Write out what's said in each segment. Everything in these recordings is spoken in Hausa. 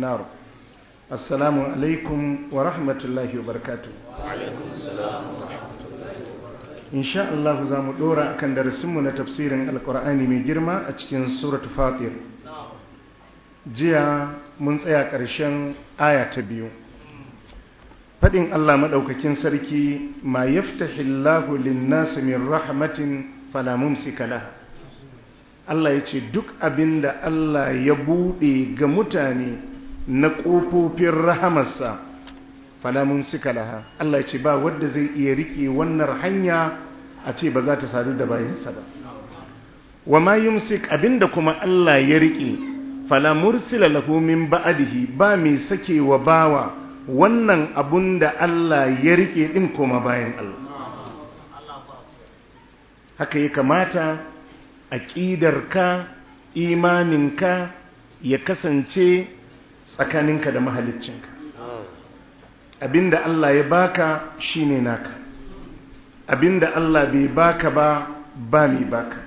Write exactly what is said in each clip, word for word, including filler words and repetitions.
النار. السلام عليكم ورحمة الله وبركاته. وعليكم السلام ورحمة الله وبركاته. إن شاء الله زام دورا كان درسمنا تفسير القرآن من جرما أتكين سورة فاطر. جيا من سيا كرشن آية تبيو. فدين الله مدوكاكين سركي ما يفتح الله للناس من رحمة فلا ممسك لها. Allah ya ce duk abinda Allah ya buɗe ga mutane na ƙofofin rahamarsa falamun suka laha, Allah ya ce ba wadda zai iya riƙe wannan hanya a ce ba za ta sadu da bayansa ba. Wa ma yumsik abinda kuma Allah ya riƙe falamursila lahu min ba'dihi, ba mai sake wa bawa wannan abun da Allah ya riƙe din koma bayan Allah. Haka ya kamata aƙidarka, imaninka ya kasance tsakaninka da mahaliccinka. Abinda Allah ya baka shine naka, abinda Allah bai baka ba ba mai baka.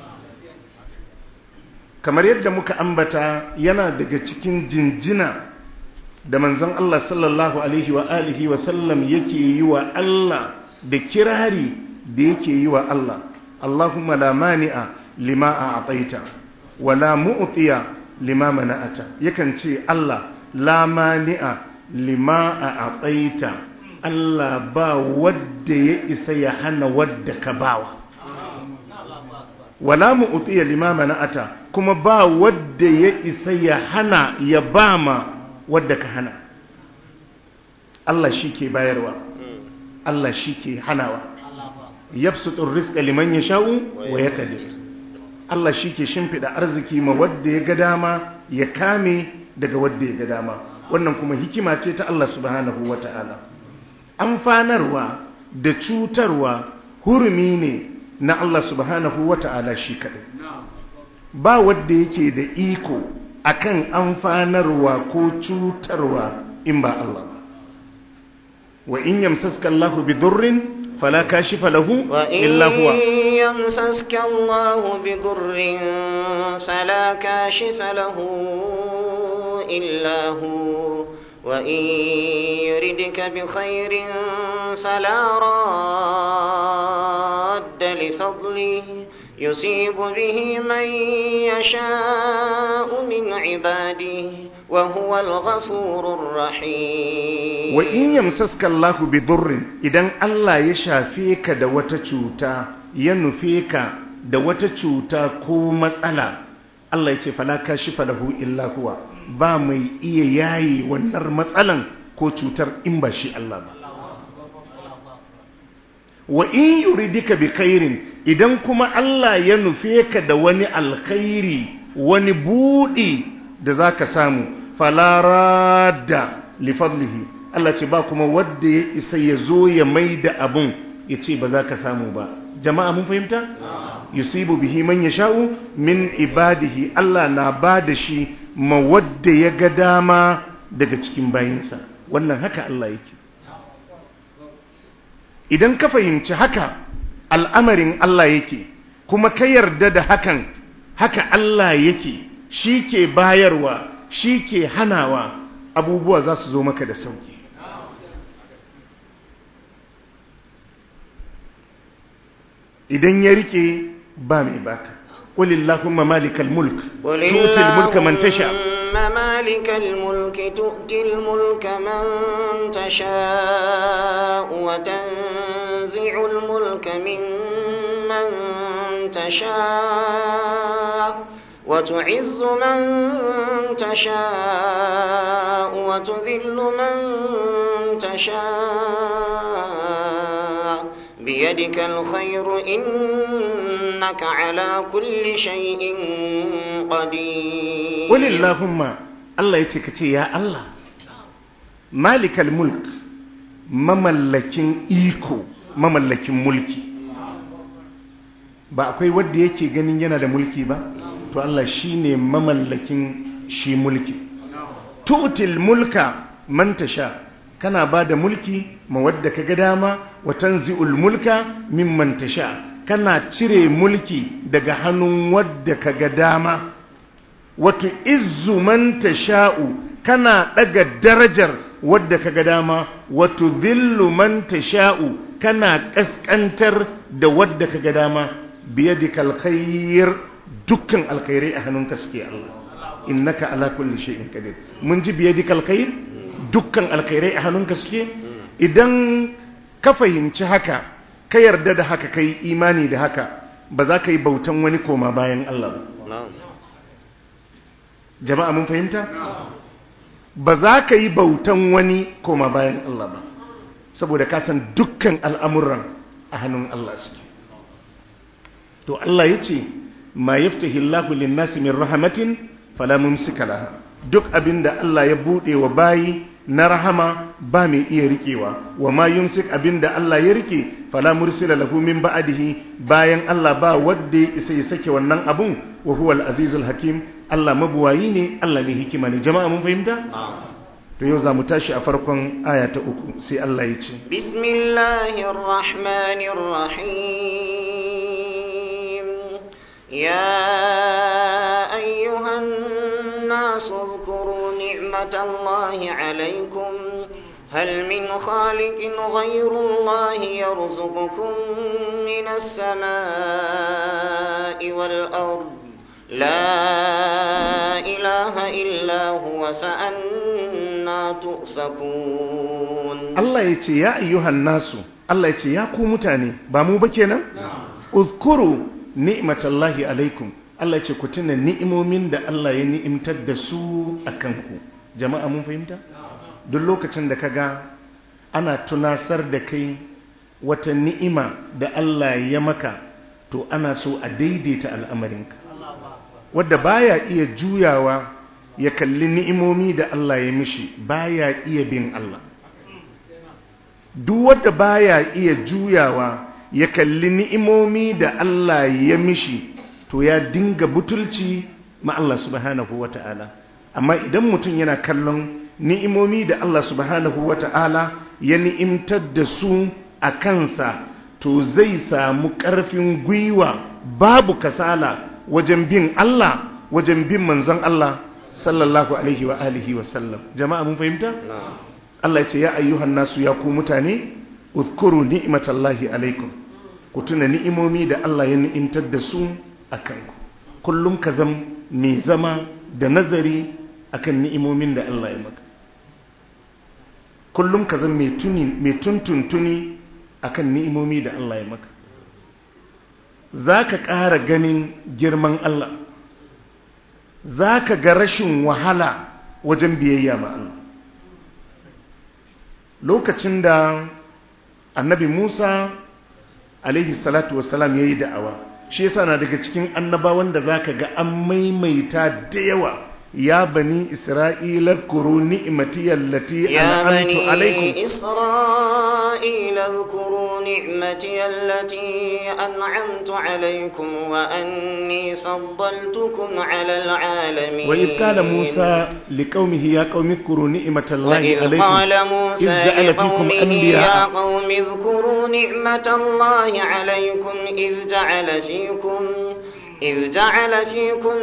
Kamar yadda muka ambata, yana daga cikin jinjina da manzon Allah sallallahu alaihi wa alihi wa sallam yake yi wa Allah da kirari da yake yi wa Allah. Allahumma la mani'a lima a ataita wala mu'tiya lima mana'ata. Yakan ce Allah la mani'a lima a ataita, Allah ba wadda ya isa ya hana wadda ka bawa, wala mu'tiya lima mana'ata, kuma ba wadda ya isa ya hana ya bama wadda ka hana. Allah shi ke bayarwa, Allah shi ke hanawa. Yabsutur rizqa liman yasha'u wa yaqdir. Allah shi ke shimfiɗa arziki ma wadda ya ga dama ya kame daga wadda ya ga dama. Wannan kuma hikima ce ta Allah subhanahu wa ta'ala. Amfanarwa da cutarwa hurumi ne na Allah subhanahu wa ta'ala shi kaɗai. Ba wadda yake da iko akan amfanarwa ko cutarwa in ba Allah ba. Wa in yamsaska Allahu bi durrin فلا كاشف له إلا هو وإن يمسسك الله بضر فلا كاشف له إلا هو وإن يردك بخير فلا راد لفضله يصيب به من يشاء من عباده وهو الغفور الرحيم. وإن يمسسك الله بضر إذن الله يشافيك دا وتشوتا ينفيك دا وتشوتا كو مسألة الله يتي فلا كاشف له إلا هو با مي إيه ياي ونر مسألة كو تشوتر إمباشي الله با. وإن يريدك بخير إذن كما الله ينفيك دا وني الخير وني بودي da za ka samu falarada lifadlihi, Allah ce ba kuma wadda ya isa ya zo ya mai da abun ya ce ba za ka samu ba. Jama'a mun fahimta? Yusibu bihi man yasha'u min ibadihi, Allah na ba da shi ma wadda ya ga dama daga cikin bayinsa. Wannan haka Allah yake. Idan ka fahimci haka al'amarin Allah yake, kuma ka yarda da hakan, haka Allah yake, shi ke bayarwa, shi ke hanawa, abubuwa za su zo maka da sauki. Idan ya rike ba mai baka. Qulillahumma malikal mulk tu'til mulka man tasha. malikal mulki tu'til mulka man tasha wa tanzi'ul mulka mimman tasha وتعز من تشاء وتذل من تشاء بيدك الخير إنك على كل شيء قدير. قل اللهم الله يتكتي يا الله مالك الملك مملكين إيكو مملكين ملكي. ba akwai wanda yake ganin yana da mulki ba, to Allah shine mamallakin shi mulki. Tu'til mulka man tasha, kana bada mulki ma wadda kaga dama, wa tanzi'ul mulka mimman tasha, kana cire mulki daga hannun wadda kaga dama. Wa tu'izzu man tasha'u, kana daga darajar wadda kaga dama wa tudhillu man tasha'u kana kaskantar da wadda kaga dama biyadikal khair dukkan alkhairai a hannunka suke Allah innaka ala kulli shay'in qadir mun ji biyadikal khair dukkan alkhairai a hannunka suke idan ka fahimci haka ka yarda da haka kai imani da haka ba za ka yi bautan wani koma bayan Allah ba jama'a mun fahimta ba za ka yi bautan wani koma bayan Allah ba saboda ka san dukkan al'amuran a hannun Allah suke to Allah ya ce ma yaftahi Allahu lin-nasi min rahmatin fala mumsika laha duk abinda Allah ya bude wa bayi na rahama ba mai iya rikewa wa ma yumsik abinda Allah ya rike fala mursila lahu min ba'dihi bayan Allah ba wanda ya isa ya sake wannan abun wa huwal azizul hakim Allah mabuwayi ne Allah mai hikima ne jama'a mun fahimta to yau zamu tashi a farkon aya ta uku sai Allah ya ce bismillahir rahmanir rahim يا أيها الناس اذكروا نعمة الله عليكم هل من خالق غير الله يرزقكم من السماء والأرض لا إله إلا هو فأنا تؤفكون الله يتي يا أيها الناس الله يتي يا كومتاني بامو بكينا اذكروا ni'matallahi alaikum Allah ce ku tuna ni'imomin da Allah ya ni'imtar da su a kanku jama'a mun fahimta duk lokacin da kaga ana tunasar da kai wata ni'ima da Allah ya maka to ana so a daidaita al'amarinka wanda baya iya juyawa ya kalli ni'imomi da Allah ya mishi baya iya bin Allah duk wanda baya iya juyawa ya kalli ni'imomi da Allah ya mishi to ya dinga butulci ma Allah subhanahu wata'ala amma idan mutum yana kallon ni'imomi da Allah subhanahu wata'ala ya ni'imtar da su a kansa to zai samu ƙarfin gwiwa babu kasala wajen bin Allah wajen bin manzon Allah sallallahu alaihi wa alihi wa sallam jama'a mun fahimta Allah ya ce ya ayyuhan nasu ya ku mutane uzkuru ni'matallahi alaikum ku tuna ni'imomi da Allah ya ni'imtar da su a kanku kullum ka zam mai zama da nazari akan ni'imomin da Allah ya maka kullum ka zam mai tuni mai tuntuntuni akan ni'imomi da Allah ya maka zaka ƙara ganin girman Allah zaka ga rashin wahala wajen biyayya ma Allah lokacin da annabi Musa alaihi salatu wassalam yayi da'awa shi yasa na daga cikin annabawan da zaka ga an maimaita da yawa ya bani isra'ila zkuru ni'mati allati an'amtu alaykum ya bani isra'ila zkuru ni'mati allati an'amtu alaykum wa anni faddaltukum 'ala al'alamin wa idh qala musa liqaumihi ya qaumi zkuru ni'matallahi alaykum qala musa liqaumihi ya qaumi zkuru ni'matallahi alaykum idh ja'ala fikum إذ جعل فيكم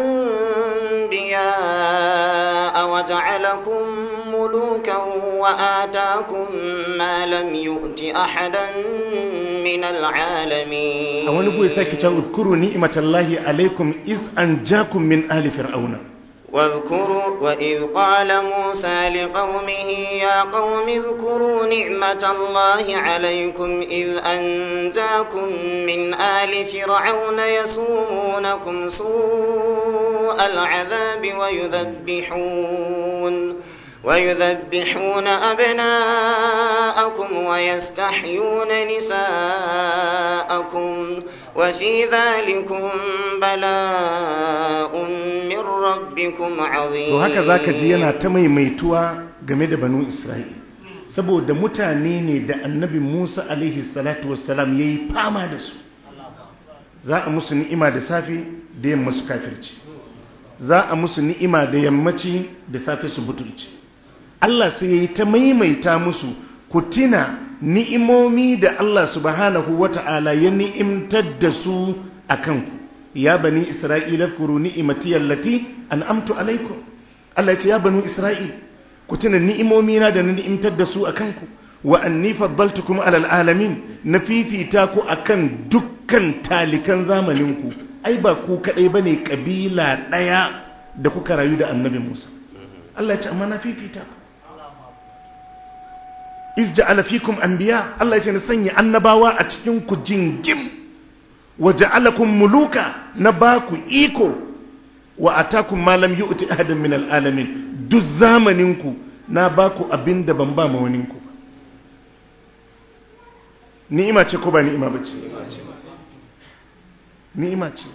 أنبياء وجعلكم ملوكا وآتاكم ما لم يؤت أحدا من العالمين أولا بو يساكي اذكروا نعمة الله عليكم إذ أنجاكم من آل فرعون واذكروا وإذ قال موسى لقومه يا قوم اذكروا نعمة الله عليكم إذ أنجاكم من آل فرعون يسومونكم سوء العذاب ويذبحون ويذبحون أبناءكم ويستحيون نساءكم وفي ذلكم بلاء من ربكم عظيم. وهكذا zaka ji yana ta maimaituwa game da banu Isra'il saboda mutane ne da annabi Musa alaihi salatu wassalam yayi fama da su za a musu ni'ima da safe da yamma su kafirci za a musu ni'ima da yammaci da safe su butulci Allah sai yayi ta maimaita musu ku tina ni'imomi da Allah subhanahu wata'ala ya ni'imtar da su akan ku ya bani isra'ila zkuru ni'imati allati an'amtu alaikum Allah ya ce ya banu Isra'il ku tuna ni'imomi na da na ni'imtar da su akan ku wa anni faddaltukum alal alamin na fifita ku akan dukkan talikan zamanin ku ai ba ku kadai bane kabila daya da kuka rayu da annabi Musa Allah ya ce amma na fifita ku iz ja'ala fikum anbiya Allah ya ce na sanya annabawa a cikin ku jingim wa ja'alakum muluka na baku iko wa atakum ma lam yu'ti ahadan min alalamin duk zamanin ku na baku abinda ban ba ma wani ku ni'ima ce ko ba ni'ima bace ni'ima ce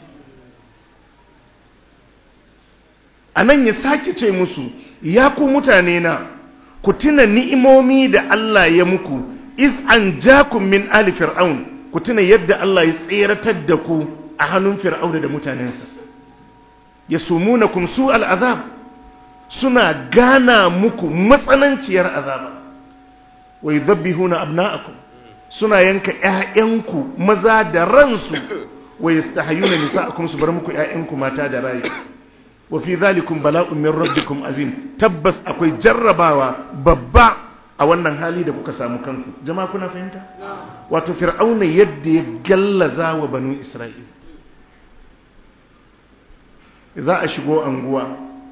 anan ya sake ce musu ya ku mutane na ku tuna ni'imomi da Allah ya muku iz an jakum min ali fir'aun ku tuna yadda Allah ya tseratar da ku a hannun fir'auna da mutanensa yasumunakum su'al azab suna gana muku matsananciyar azaba wa yudabbihuna abna'akum suna yanka ƴaƴanku maza da ransu wa yastahyuna nisa'akum su bar muku ƴaƴanku mata da rayu wa fi dhalikum bala'un min rabbikum azim tabbas akwai jarrabawa babba a wannan hali da kuka samu kanku jama'a kuna fahimta wato fir'auna yadda ya gallaza wa banu isra'il za a shigo anguwa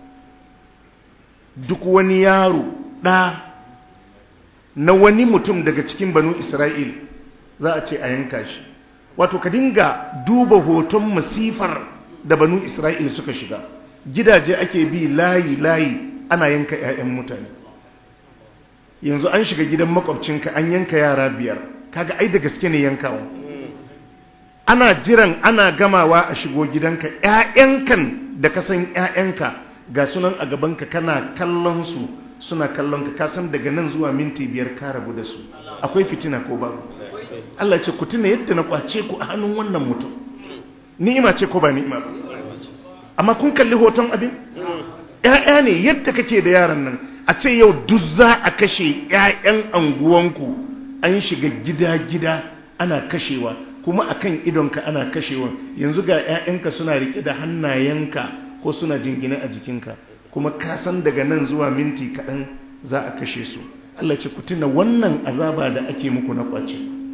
duk wani yaro da na wani mutum daga cikin banu isra'il za a ce a yanka shi wato ka dinga duba hoton masifar da banu isra'il suka shiga gidaje ake bi layi-layi ana yanka 'ya'yan mutane yanzu an shiga gidan makwabcinka an yanka yara biyar kaga ai da gaske ne yankawa ana jiran ana gamawa a shigo gidanka 'ya'yankan da ka san 'ya'yanka ga sunan a gabanka kana kallon su suna kallon ka kasan daga nan zuwa minti biyar ka rabu da su akwai fitina ko babu Allah ce ku tuna yadda na kwace ku a hannun wannan mutum ni'ima ce ko ba ni'ima ba amma kun kalli hoton abin ƴaƴa ne yadda kake da yaran nan a ce yau duk za a kashe ƴaƴan anguwanku an shiga gida-gida ana kashewa kuma akan idonka ana kashewa yanzu ga ƴaƴanka suna rike da hannayenka ko suna jingine a jikinka kuma ka san daga nan zuwa minti kaɗan za a kashe su Allah ce ku tuna wannan azaba da ake muku na kwace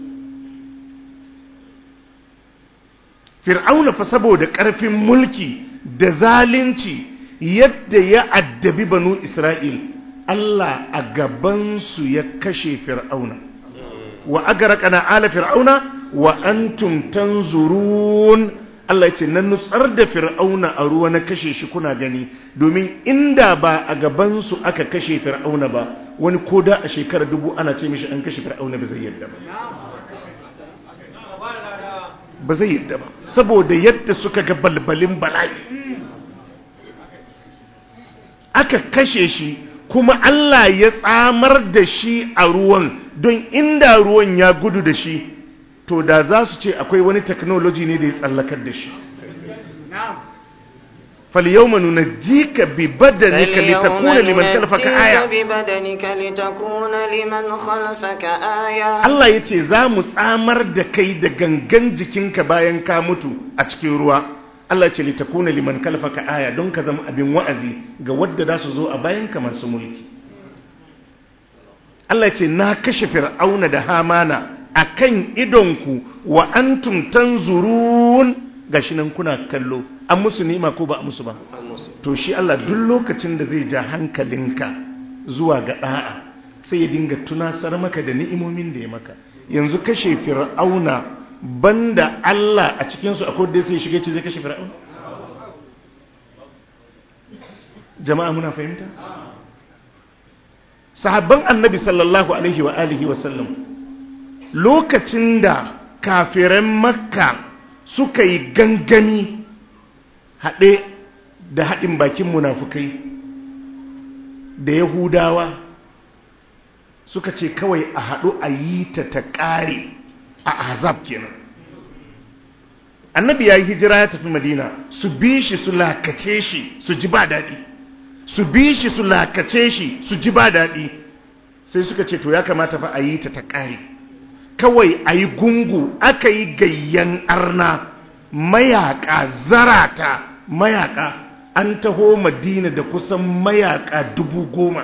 fir'auna fa saboda ƙarfin mulki da zalunci yadda ya addabi banu Isra'il Allah a gabansu ya kashe fir'auna wa agarqana ala fir'auna wa antum tanzurun Allah ya ce na nutsar da fir'auna a ruwa na kashe shi kuna gani domin inda ba a gabansu aka kashe fir'auna ba wani koda a shekara dubu ana ce mishi an kashe fir'auna ba zai yadda ba ba zai yadda ba saboda yadda suka ga balbalin bala'i aka kashe shi kuma Allah ya tsamar da shi a ruwan don inda ruwan ya gudu da shi to da za su ce akwai wani technology ne da ya tsallakar da shi فاليوم ننجيك ببدنك لتكون لمن خلفك آية ببدنك لتكون لمن خلفك آية Allah yace za mu tsamar da kai da gangan jikinka bayan ka mutu a cikin ruwa Allah yace litakuna liman khalfaka aya don ka zama abin wa'azi ga wadda za su zo a bayan ka masu mulki Allah yace na kashe fir'auna da hamana akan idonku wa antum tanzurun gashi nan kuna kallo an musu ni'ima ko ba a musu ba to shi Allah duk lokacin da zai ja hankalinka zuwa ga da'a sai ya dinga tunasar maka da ni'imomin da ya maka yanzu kashe fir'auna banda Allah a cikin su akwai da sai shige ce zai kashe fir'auna jama'a muna fahimta sahabban annabi sallallahu alaihi wa alihi wa sallam lokacin da kafiran makka suka yi gangami haɗe da haɗin bakin munafukai da yahudawa suka ce kawai a haɗu a yi ta ta ƙare a azab kenan annabi ya yi hijira ya tafi madina su bi shi su lakace shi su ji ba daɗi su bi shi su lakace shi su ji ba daɗi sai suka ce to ya kamata fa a yi ta ta ƙare kawai a yi gungu aka yi gayyan arna mayaka zarata mayaka an taho madina da kusan mayaka dubu goma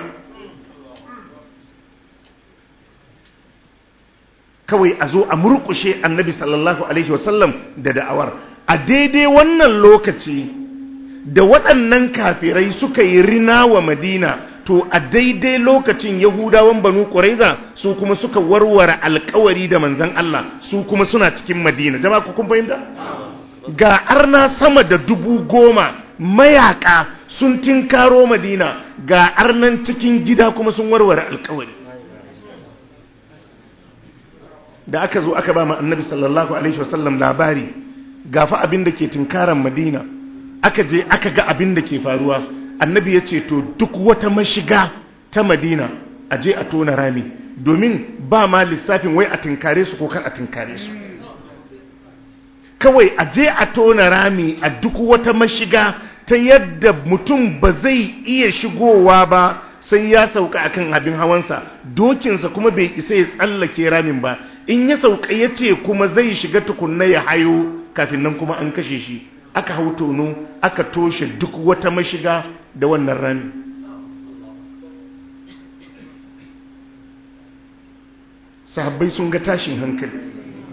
kawai a zo a murkushe annabi sallallahu alaihi wasallam da da'awar. A daidai wannan lokaci da waɗannan kafirai suka yi rina wa madina, to a daidai lokacin yahudawan banu ƙuraiza su kuma suka warware alkawari da manzan Allah, su kuma suna cikin madina. Jama'a ku kun fahimta? Ga arna sama da dubu goma mayaka sun tinkaro madina, ga arnan cikin gida kuma sun warware alkawari. Da aka zo aka ba ma annabi sallallahu alaihi wasallam labari gafa abin da ke tinkaran madina, aka je aka ga abin da ke faruwa, annabi ya ce to duk wata mashiga ta madina a je a tona rami, domin ba ma lissafin wai a tinkare su ko kar a tinkare su, kawai a je a tona rami a duk wata mashiga ta yadda mutum ba zai iya shigowa ba sai ya sauka akan abin hawansa, dokinsa kuma bai isa ya tsallake ramin ba, in ya sauka ya ce kuma zai shiga tukunna ya hayo, kafin nan kuma an kashe shi. Aka hau tono aka toshe duk wata mashiga da wannan rami. Sahabbai sun ga tashin hankali.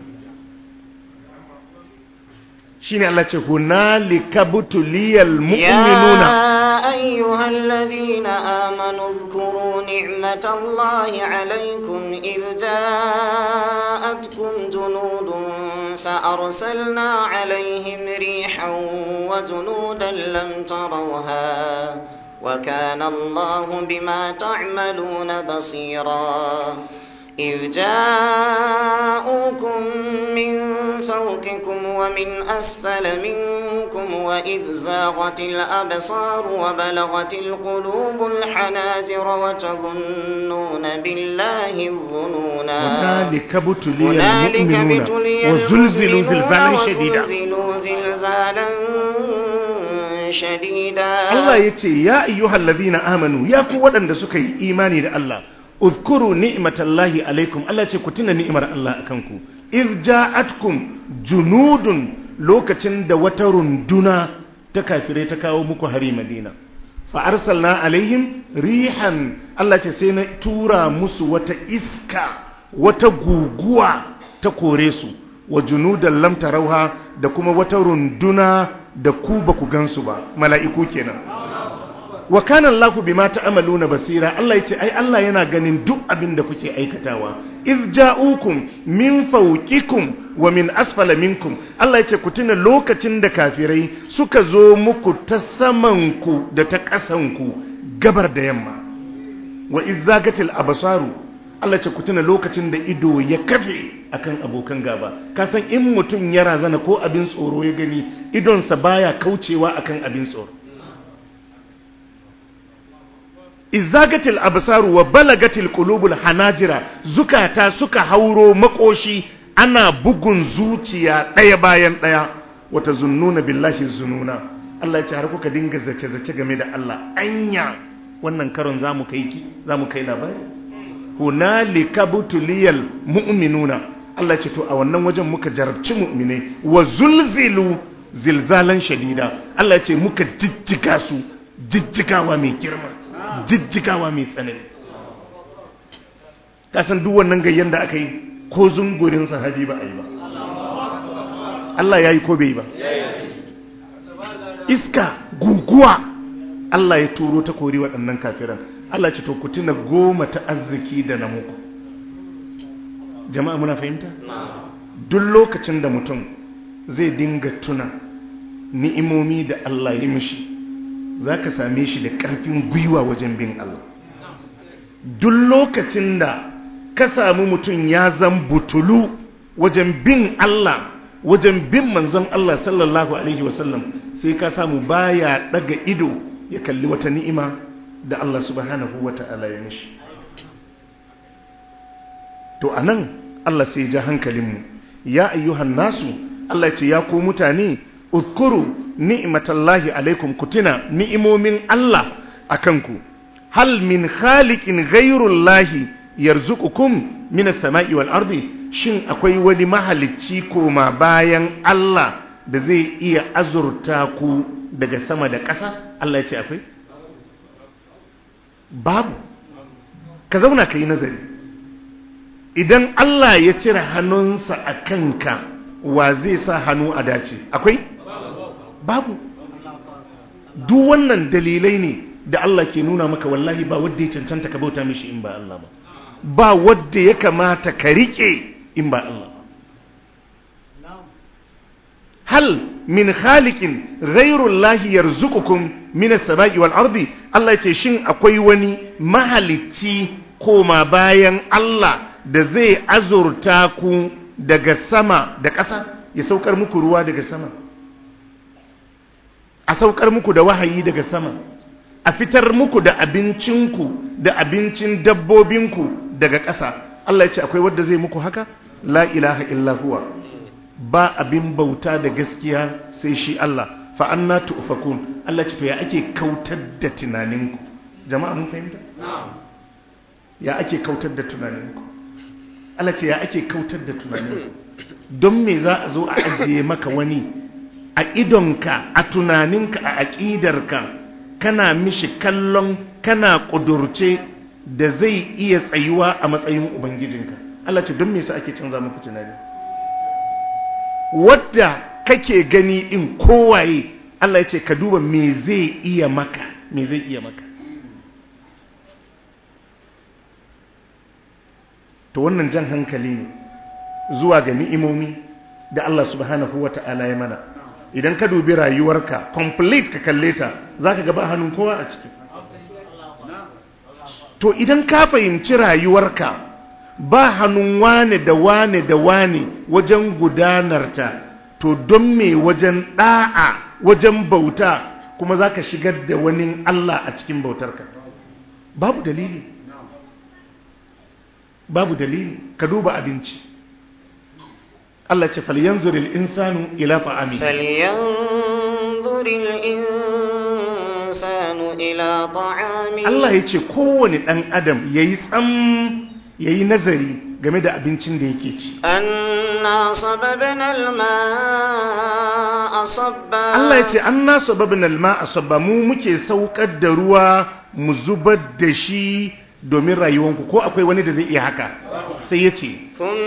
shine Allah ce hunalika butuliyal mu'minuna يا أيها الذين آمنوا اذكروا نعمة الله عليكم إذ جاءتكم جنود فأرسلنا عليهم ريحا وجنودا لم تروها وكان الله بما تعملون بصيرا إذ جاءوكم من فوقكم ومن أسفل منكم وإذ زاغت الأبصار وبلغت القلوب الحناجر وتظنون بالله الظنونا هنالك ابتلي المؤمنون وزلزلوا زلزالا شديدا زلزالا شديدا الله يتي يا أيها الذين آمنوا يا قوة سكي إيماني لله اذكروا نعمة الله عليكم الله يتي كتنا نعمة الله أكنكم إذ جاءتكم جنود لوكتن دا وترندنا تكافري تكاو مكو هري مدينة فأرسلنا عليهم ريحا الله يتي سينا تورا مسو وتإسكا وتغوغوا تكوريسو وجنودا لم تروها دا كما وترندنا da ku ba ku gansu ba mala'iku kenan wa kana Allahu bima ta'maluna basira Allah yace ai Allah yana ganin duk abin da kuke aikatawa iz ja'ukum min fawqikum wa min asfala minkum Allah yace ku tuna lokacin da kafirai suka zo muku ta saman ku da ta ƙasan ku gabar da yamma wa iz zagatil absaru Allah yace ku tuna lokacin da ido ya kafe akan abokan gaba ka san in mutum ya razana ko abin tsoro ya gani idonsa baya kaucewa akan abin tsoro izagatil absaru wa balagatil qulubul hanajira zukata suka hauro makoshi ana bugun zuciya daya bayan daya wata zunnuna billahi zununa Allah ya ce har kuka dinga zace zace game da Allah anya wannan karon zamu kai ki zamu kai labari hunalika butuliyal mu'minuna Allah ce to a wannan wajen muka jarabci mu'minai wa zulzilu zilzalan shadida Allah ce muka jijjiga su jijjigawa mai girma jijjigawa mai tsanani kasan duk wannan gayyan da aka yi ko zungurin sahabi ba a yi ba Allah ya yi ko bai ba iska guguwa Allah ya turo ta kori waɗannan kafiran Allah ce to ku tuna goma ta arziki da na muku jama'a muna fahimta duk lokacin da mutum zai dinga tuna ni'imomi da Allah ya mishi zaka same shi da ƙarfin gwiwa wajen bin Allah duk lokacin da ka samu mutum ya zan butulu wajen bin Allah wajen bin manzon Allah sallallahu alaihi wasallam sai ka samu baya daga ido ya kalli wata ni'ima da Allah subhanahu wata'ala ya mishi to anan Allah sai ja hankalinmu ya ayyuhan nasu Allah ce ya ku mutane uzkuru ni'matallahi alaikum kutina ni'imomin Allah akanku hal min khaliqin ghayrullahi yarzuqukum minas sama'i wal ardi shin akwai wani mahalicci koma bayan Allah da zai iya azurta ku daga sama da ƙasa? Allah ya ce akwai? Babu. Ka zauna ka yi nazari. Idan Allah ya cire hannunsa a kanka, wa zai sa hannu a dace? Akwai? Babu. Duk wannan dalilai ne da Allah ke nuna maka wallahi ba wadda ya cancanta ka bauta mishi in ba Allah ba. Ba wadda ya kamata ka rike in ba Allah ba. Hal min khaliqin ghayrullahi yarzuqukum min as-sama'i wal ardi? Allah ya ce shin akwai wani mahalicci koma bayan Allah da zai azurta ku daga sama da ƙasa, ya saukar muku ruwa daga sama, a saukar muku da wahayi daga sama, a fitar muku da abincinku da abincin dabbobinku daga ƙasa? Allah ya ce akwai wanda zai muku haka? La ilaha illa huwa. Ba abin bauta da gaskiya sai shi Allah. Fa anna tu'fakun. Allah ce to ya ake kautar da tunaninku? Jama'a mun fahimta? Ya ake kautar da tunaninku? Allah ce ya ake kautar da tunaninku? Don me za a zo a ajiye maka wani a idonka, a tunaninka, a aƙidarka, kana mishi kallon, kana ƙudurce da zai iya tsayuwa a matsayin ubangijinka? Allah ce don me yasa ake canza muku tunani? Wadda kake gani din kowaye, Allah ya ce ka duba me zai iya maka, me zai iya maka. To wannan jan hankali ne zuwa ga ni'imomi da Allah subhanahu wata'ala ya mana. Idan ka dubi rayuwarka complete ka kalle ta, zaka ga ba hannun kowa a ciki. To idan ka fahimci rayuwarka ba hannun wane da wane da wane wajen gudanarta, to don me wajen da'a, wajen bauta kuma za ka shigar da wani Allah a cikin bautarka? Babu dalili. Babu dalili. Ka duba abinci. Allah ce falyanzuril insanu ila ta'ami. Falyanzuril insanu ila ta'ami. Allah ya ce kowane ɗan adam yayi tsam, yayi nazari game da abincin da yake ci. Anna sababna al-ma'a sabba. Allah ya ce anna sababna al-ma'a sabba, mu muke saukar da ruwa mu zubar da shi domin rayuwanku. Ko akwai wani da zai iya haka? Sai ya ce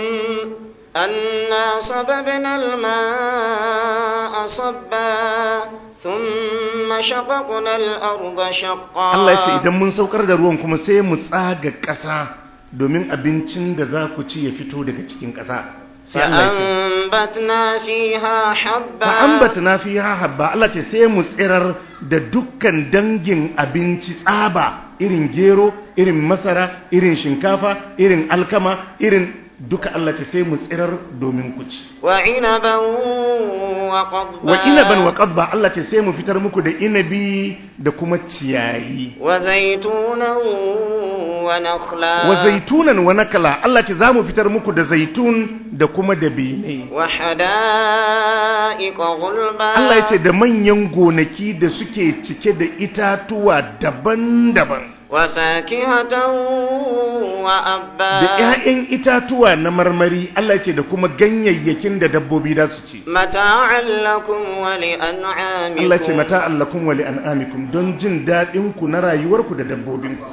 anna sababna al-ma'a sabba thumma shaqaqna al-arda shaqqa. Allah ya ce idan mun saukar da ruwan kuma sai mu tsaga ƙasa domin abincin da za ku ci ya fito daga cikin ƙasa. Fa'ambatna fiha habba. Fa'ambatna fiha habba. Allah ce sai mu tsirar da dukkan dangin abinci tsaba, irin gero, irin masara, irin shinkafa, irin alkama, irin duka. Allah ce sai mu tsirar domin ku ci. Wa inaban wa qadba. Wa inaban wa qadba. Allah ce sai mu fitar muku da inabi da kuma ciyayi. Wa zaitunan wa nakhla. Wa zaitunan wa nakla. Allah ce za mu fitar muku da zaitun da kuma dabinai. Wa hada'iqa ghulba. Allah ya ce da manyan gonaki da suke cike da itatuwa daban-daban. Wa fakihatan wa abba. Da ƴaƴan itatuwa na marmari. Allah ya ce da kuma ganyayyakin da dabbobi da su ci. Mata'an lakum wa li an'amikum. Allah ya ce mata'an lakum wa li an'amikum, don jin daɗin ku na rayuwarku da dabbobinku.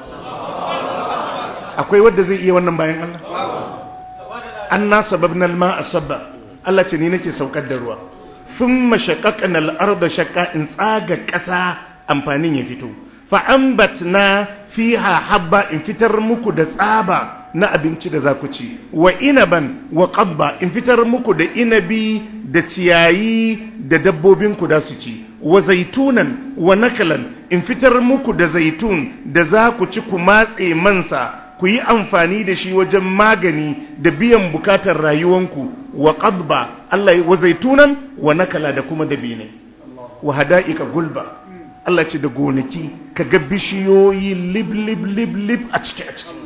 Akwai wanda zai iya wannan bayan Allah? Anna sababna al-ma'a sabba. Allah ce ni nake saukar da ruwa. Thumma shaqaqna al-arda shaqqa, in tsaga ƙasa amfanin ya fito. Fa ambatna fiha habba, in fitar muku da tsaba na abinci da za ku ci. Wa inaban wa qadba, in fitar muku da inabi da ciyayi da dabbobinku da su ci. Wa zaitunan wa naklan, in fitar muku da zaitun da za ku ci ku matse mansa, ku yi amfani da shi wajen magani da biyan bukatar rayuwanku. Wa qadba, Allah wa zaitunan wa nakala, da kuma dabine. Wa hada'ika gulba, Allah ce da gonaki, ka ga bishiyoyi lib lib lib lib a ciki a ciki.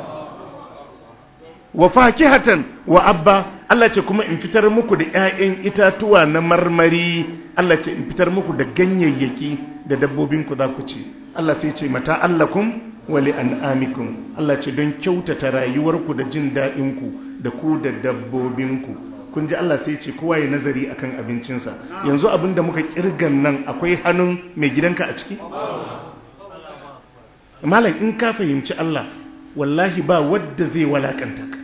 Wa fakihatan wa abba, Allah ce kuma in fitar muku da ƴaƴan itatuwa na marmari. Allah ce in fitar muku da ganyayyaki da dabbobinku za ku ci. Allah sai ce mata allakum wali an'amikum. Allah ce don kyautata rayuwarku da jin daɗinku da ku da dabbobinku. kun ji Allah sai ce kowa ya nazari akan abincinsa. Yanzu abin da muka kirgan nan akwai hannun mai gidanka a ciki? Malam in ka fahimci Allah wallahi ba wadda zai walakanta ka,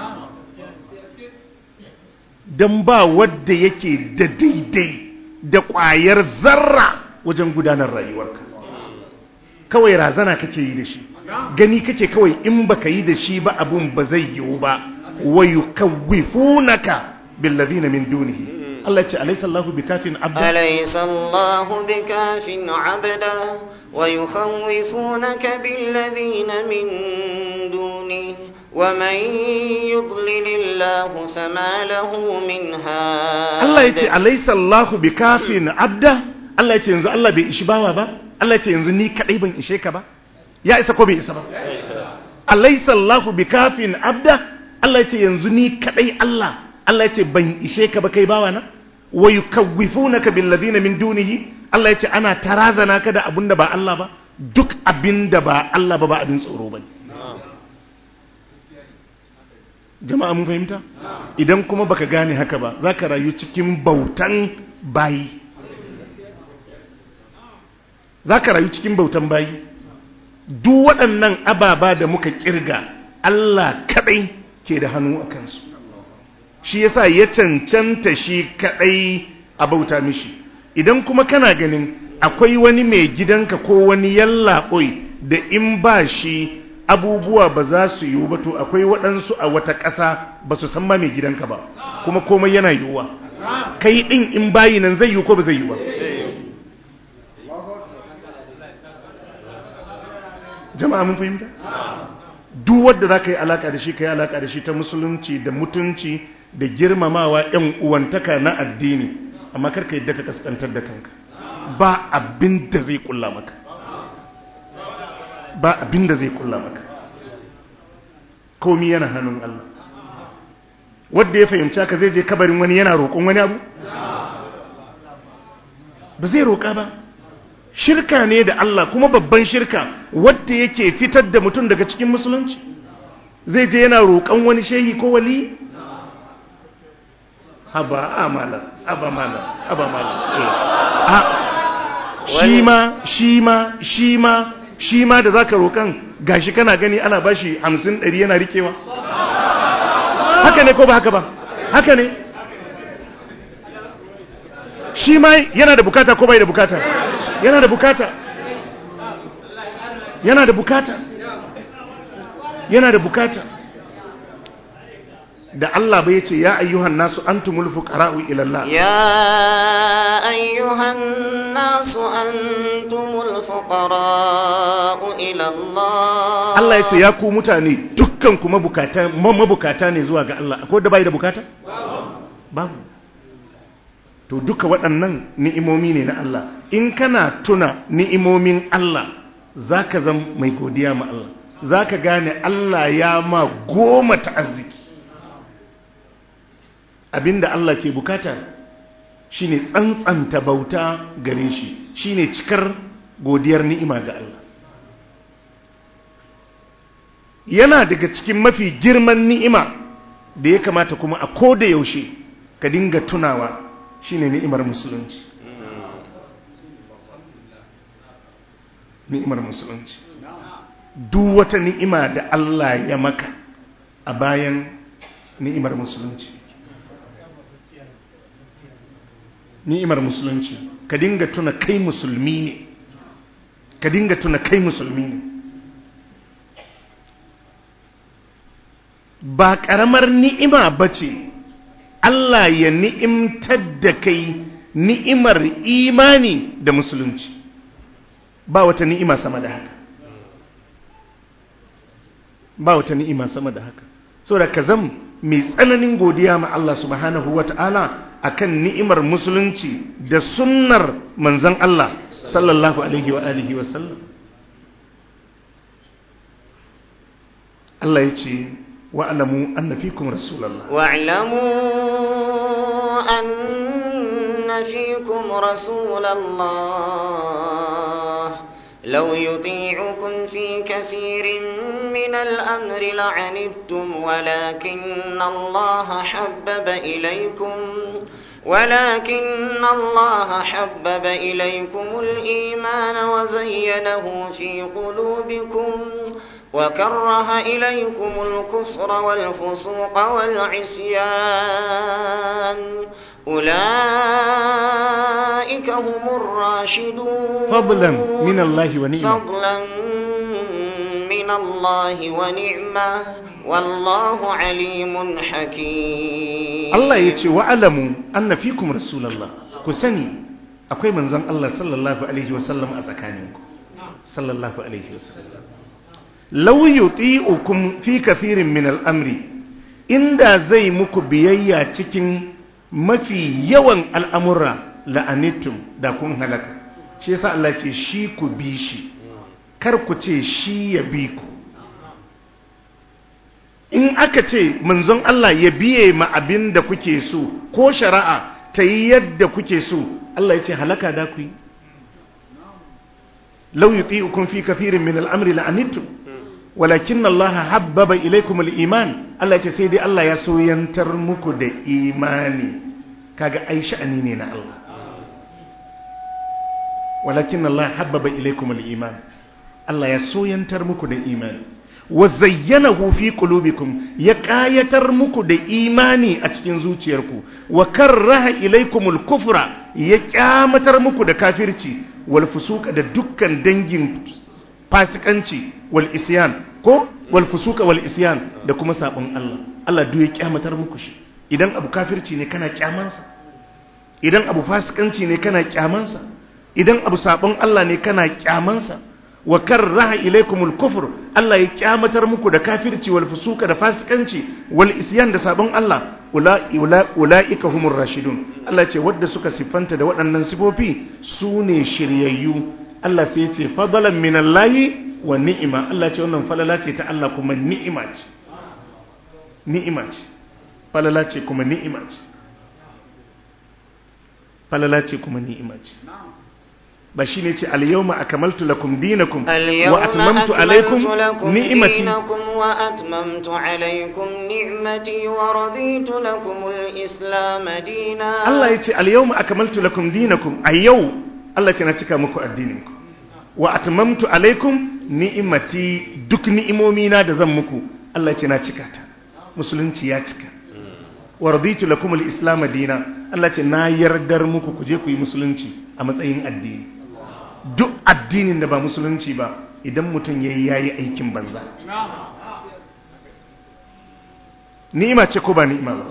don ba wadda yake da daidai da ƙwayar zarra wajen gudanar rayuwarka. Kawai razana kake yi da shi, gani kake kawai in baka yi da shi ba abun ba zai yiwu ba. Wa yukawwifunaka billadhina min dunihi. Allah ce alaysa Allahu bikafin abda, alaysa Allahu bikafin abda wa yukawwifunaka billadhina min dunihi wa man yudlilillahu fama lahu min had. Allah yace alaysa Allahu bikafin abda. Allah yace yanzu Allah bai ishi bawa ba. Allah yace yanzu ni kadai ban ishe ka ba. Ya isa ko bai isa ba? Alaysa Allahu bikafin abda. Allah yace yanzu ni kadai Allah. Allah yace ban ishe ka ba kai bawa na. Wa yukawwifunaka billadhina min dunihi. Allah yace ana tarazana ka da abinda ba Allah ba. Duk abinda ba Allah ba ba abin tsoro bane. Jama'a mun fahimta? Idan kuma baka gane haka ba, zaka rayu cikin bautan bayi. Zaka rayu cikin bautan bayi. Duk waɗannan ababa da muka kirga Allah kadai ke da hannu a kansu. Shi yasa ya cancanta shi kadai a bauta mishi. Idan kuma kana ganin akwai wani mai gidanka ko wani yallaɓoi da in ba shi abubuwa ba za su yiwu ba, to akwai waɗansu a wata ƙasa ba su san ma mai gidanka ba, kuma komai yana yiwuwa. Kai ɗin in bayi nan zai yiwu ko ba zai yiwu ba? Jama'a mun fahimta? Duk wanda za ka yi alaƙa da shi ka yi alaƙa da shi ta musulunci da mutunci da girmamawa ‘yan uwantaka na addini, amma karka yadda ka kaskantar da kanka. Ba abin da zai kulla maka, ba abin da zai kulla maka. Komi yana hannun Allah. Wadda ya fahimci haka zai je kabarin wani yana roƙon wani abu? Ba zai roƙa ba. Shirka ne da Allah, kuma babban shirka wadda yake fitar da mutum daga cikin musulunci. Zai je yana roƙon wani shehi ko wali? Haba amala, haba mala, haba mala. Shi ma, shi ma, shi ma, shi ma da zaka roƙan gashi kana gani ana bashi hamsin ɗari yana rikewa. Haka ne ko ba haka ba? Haka ne. Shi ma yana da bukata ko bai da bukata? Yana da bukata. Yana da bukata. Yana da bukata. Da Allah bai ce ya ayyuhan nasu antumul fuqara'u ila Allah. Ya ayyuhan nasu antumul fuqara'u ila Allah. Allah ya ce ya ku mutane dukkan kuma bukata mabukata ne zuwa ga Allah. Akwai da bai da bukata? Babu. To duka waɗannan ni'imomi ne na Allah. In kana tuna ni'imomin Allah zaka zama mai godiya ma Allah. Zaka gane Allah ya ma goma ta arziki. Abinda Allah ke bukata shine tsantsanta bauta gare shi, shine cikar godiyar ni'ima ga Allah. Yana daga cikin mafi girman ni'ima da ya kamata kuma a koda yaushe ka dinga tunawa shine ni'imar musulunci. Ni'imar musulunci. Duk wata ni'ima da Allah ya maka a bayan ni'imar musulunci. Ni'imar musulunci, ka dinga tuna kai musulmi ne, ka dinga tuna kai musulmi ne. Ba ƙaramar ni'ima ba ce Allah ya ni'imtar da kai ni'imar imani da musulunci. Ba wata ni'ima sama da haka. Ba wata ni'ima sama da haka. Saboda ka zam mai tsananin godiya ma Allah subhanahu wa ta'ala akan ni'imar musulunci da sunnar manzon Allah sallallahu alaihi wa alihi wa sallam. Allah ya ce wa'lamu anna fikum rasulallah. Wa'lamu anna fikum rasulallah law yuti'ukum fi kathirin min من الأمر لعنتم ولكن الله حبب إليكم ولكن الله حبب إليكم الإيمان وزينه في قلوبكم وكره إليكم الكفر والفسوق والعصيان أولئك هم الراشدون فضلا من الله ونعمة فضلا من الله ونعمة والله عليم حكيم. الله يتي وعلموا أن فيكم رسول الله كسني أكوي منزل الله صلى الله عليه وسلم أزكانيكم صلى الله عليه وسلم لو يطيعكم في كثير من الأمر إندا زي muku biyayya cikin mafi yawan al'amura la'anittum da kun halaka. Shi yasa Allah ce shi ku bi shi kar ku ce shi ya bi ku. In aka ce manzon Allah ya biye ma abin da kuke so ko shari'a ta yi yadda kuke so, Allah ya ce halaka da ku yi. Law yuti'ukum fi kathirin min al-amri la'anittum walakin Allah habbaba ilaykum al-iman. Allah ya ce sai dai Allah ya soyantar muku da imani. Kaga ai sha'ani ne na Allah. Walakin Allah habbaba ilaykum al-iman. Allah ya soyantar muku da imani. Wa zayyanahu fi qulubikum, ya kayatar muku da imani a cikin zuciyarku. Wa karraha ilaykumul kufra, ya kyamatar muku da kafirci wal fusuka da dukkan dangin fasikanci wal isyan ko wal fusuka wal isyan da kuma sabon Allah. Allah duk ya kyamatar muku shi. Idan abu kafirci ne kana kyamansa, idan abu fasikanci ne kana kyamansa, idan abu sabon Allah ne kana kyamansa. Wa karraha ilaykumul kufr, Allah ya kyamatar muku da kafirci wal fusuka da fasikanci wal isyan da sabon Allah. Ulaika humur rashidun. Allah ce wadda suka siffanta da waɗannan sifofi su ne shiryayyu. Allah sai ya ce fadalan minallahi wa ni'ima. Allah ce wannan falala ce ta Allah kuma ni'ima ce. Ni'ima ce. Falala ce kuma ni'ima ce. Falala ce kuma ni'ima ce. ba shine ce al-yawma akmaltu lakum dinakum wa atmamtu alaykum ni'mati wa atmamtu alaykum ni'mati wa raditu lakum al-islam dinan. Allah yace al-yawma akmaltu lakum dinakum, a yau Allah ce na cika muku addininku. Wa atmamtu alaykum ni'mati, duk ni'imomina da zan muku Allah ce na cika ta. Musulunci ya cika. Wa raditu lakum al-islam dinan. Allah ce na yardar muku ku je ku yi musulunci a matsayin addini. Duk addinin da ba musulunci ba idan mutum yayi yayi aikin banza. Ni'ima ce ko ba ni'ima ba?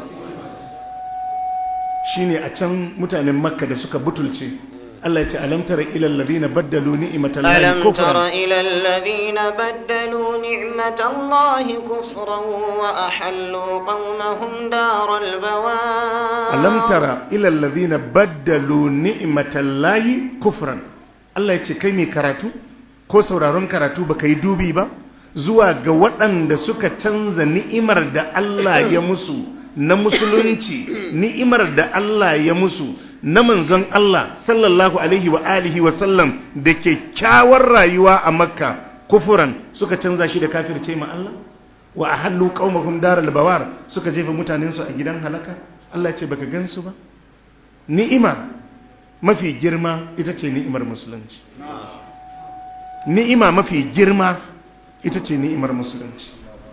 Shine a can mutanen Makka da suka butulce, Allah ya ce alam tara ila alladhina baddalu ni'matallahi kufran, alam tara ila alladhina baddalu ni'matallahi kufran wa ahallu qawmahum daral bawar. Alam tara ila alladhina baddalu ni'matallahi kufran. Allah ya ce kai mai karatu ko sauraron karatu baka yi dubi ba zuwa ga waɗanda suka canza ni'imar da Allah ya musu na musulunci, ni'imar da Allah ya musu na manzon Allah sallallahu alaihi wa alihi wa sallam da kyakkyawar rayuwa a Makka, kufuran suka canza shi da kafirce ma Allah, wa ahallu qaumahum daral bawar suka jefa mutanensu a gidan halaka. Allah ya ce baka gansu ba. Ni'ima mafi girma ita ce ni'imar musulunci. Ni'ima mafi girma ita ce ni'imar musulunci.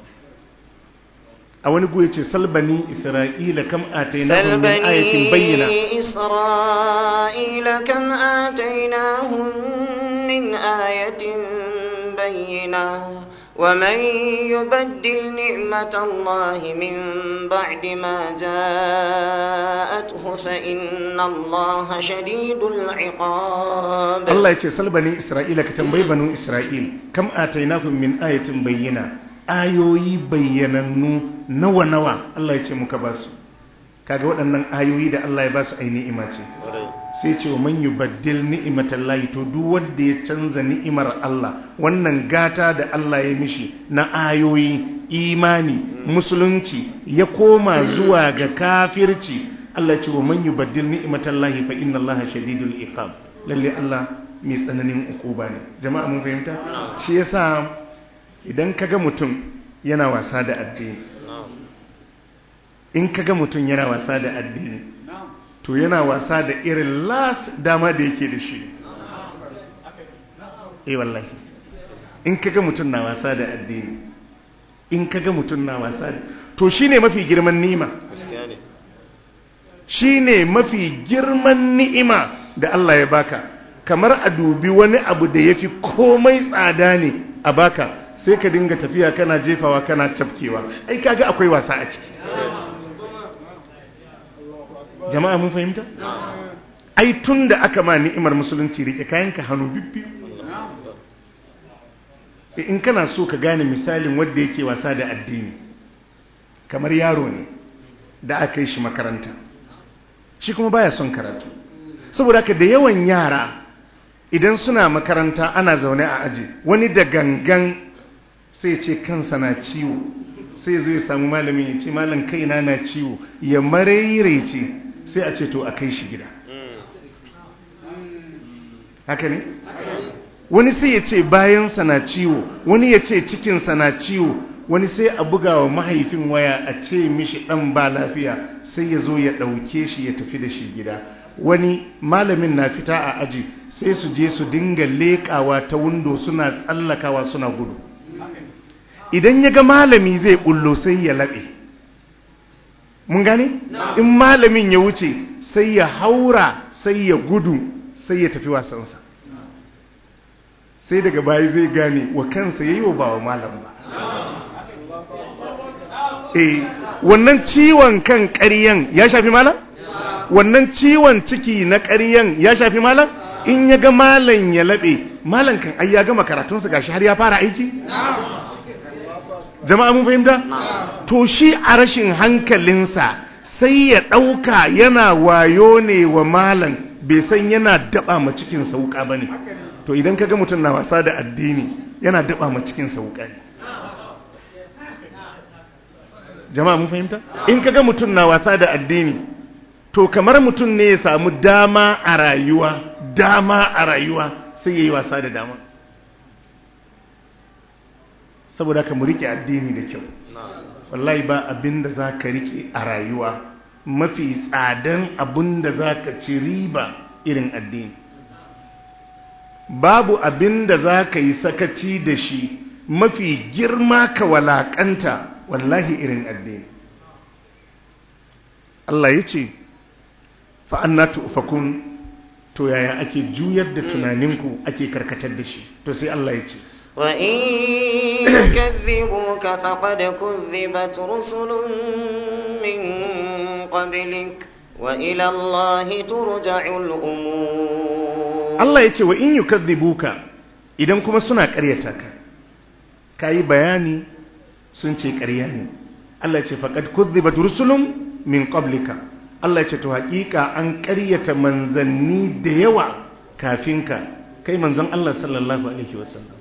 A wani goye ce salbani Isra'ila kam atainahum min ayatin bayyina. Isra'ila kam atainahum min ayatin bayyina. ومن يبدل نعمة الله من بعد ما جاءته فإن الله شديد العقاب. الله يتسل بني إسرائيل كتنبي بنو إسرائيل كم آتيناهم من آية بينة آيوي بيننو نوى نوى الله يتمك باسو kaga waɗannan ayoyi da Allah ya ba su ai ni'ima ce, sai ce wa man yubaddil ni'matallahi, to duk wanda ya canza ni'imar Allah, wannan gata da Allah ya mishi na ayoyi, imani, musulunci, ya koma zuwa ga kafirci, Allah ya ce wa man yubaddil ni'matallahi fa inna Allaha shadidul iqab. Lalle Allah mai tsananin ukuba ne. Jama'a mun fahimta? Shi yasa idan kaga mutum yana wasa da addini in kaga mutum yana wasa da addini to yana wasa da irin las dama da yake da shi eh wallahi in kaga mutum na wasa da addini in kaga mutum na wasa da to shine mafi girman ni'ima gaskiya ne shine mafi girman ni'ima da Allah ya baka kamar a dubi wani abu da yafi komai tsada ne a baka sai ka dinga tafiya kana jefawa kana tafkewa ai kaga akwai wasa a ciki jama'a mun fahimta ai tunda aka ma ni'imar musulunci rike kayanka hannu bibbiyu in kana so ka gane misalin wanda yake wasa da addini kamar yaro ne da aka yi shi makaranta shi kuma baya son karatu saboda haka da yawan yara idan suna makaranta ana zaune a aji wani da gangan sai ce kansa na ciwo sai zo ya samu malamin ya ce malam kaina na ciwo ya maraice sai a ce to a kai shi gida haka ne wani sai ya ce bayansa na ciwo wani ya ce cikinsa na ciwo wani sai a buga wa mahaifin waya a ce mishi dan ba lafiya sai ya zo ya ɗauke shi ya tafi da shi gida wani malamin na fita a aji sai su je su dinga leƙawa ta windo suna tsallakawa suna gudu idan ya ga malami zai bullo sai ya laɓe mun gane in malamin ya wuce sai ya haura sai ya gudu sai ya tafi wasansa sai daga baya zai gane wa kansa yayi wa bawa malam ba eh wannan ciwon kan ƙaryan ya shafi malam wannan ciwon ciki na ƙaryan ya shafi malam in ya ga malam ya laɓe malam kan ai ya gama karatunsa gashi har ya fara aiki jama'a mun fahimta to shi a rashin hankalinsa sai ya ɗauka yana wayo ne wa malam bai san yana daba ma cikin sauka bane to idan kaga mutum na wasa da addini yana daba ma cikin sauka ne jama'a mun fahimta in kaga mutum na wasa da addini to kamar mutum ne ya samu dama a rayuwa dama a rayuwa sai yayi wasa da dama saboda ka mu rike addini da kyau wallahi ba abinda zaka rike a rayuwa mafi tsadan abinda zaka ci riba irin addini babu abinda zaka yi sakaci da shi mafi girma ka walakanta wallahi irin addini Allah yace fa annatu ufakun to yaya ake juyar da tunaninku ake karkatar da shi to sai Allah yace وإن يكذبوك فقد كذبت رسل من قبلك وإلى الله ترجع الأمور الله يتي وإن يكذبوك idan kuma suna ƙaryata ka kai bayani sun ce ƙarya ne Allah ya ce faqad kuzzibat rusulun min qablika Allah ya ce to haƙiƙa an ƙaryata manzanni da yawa kafin ka kai manzon Allah sallallahu alaihi wasallam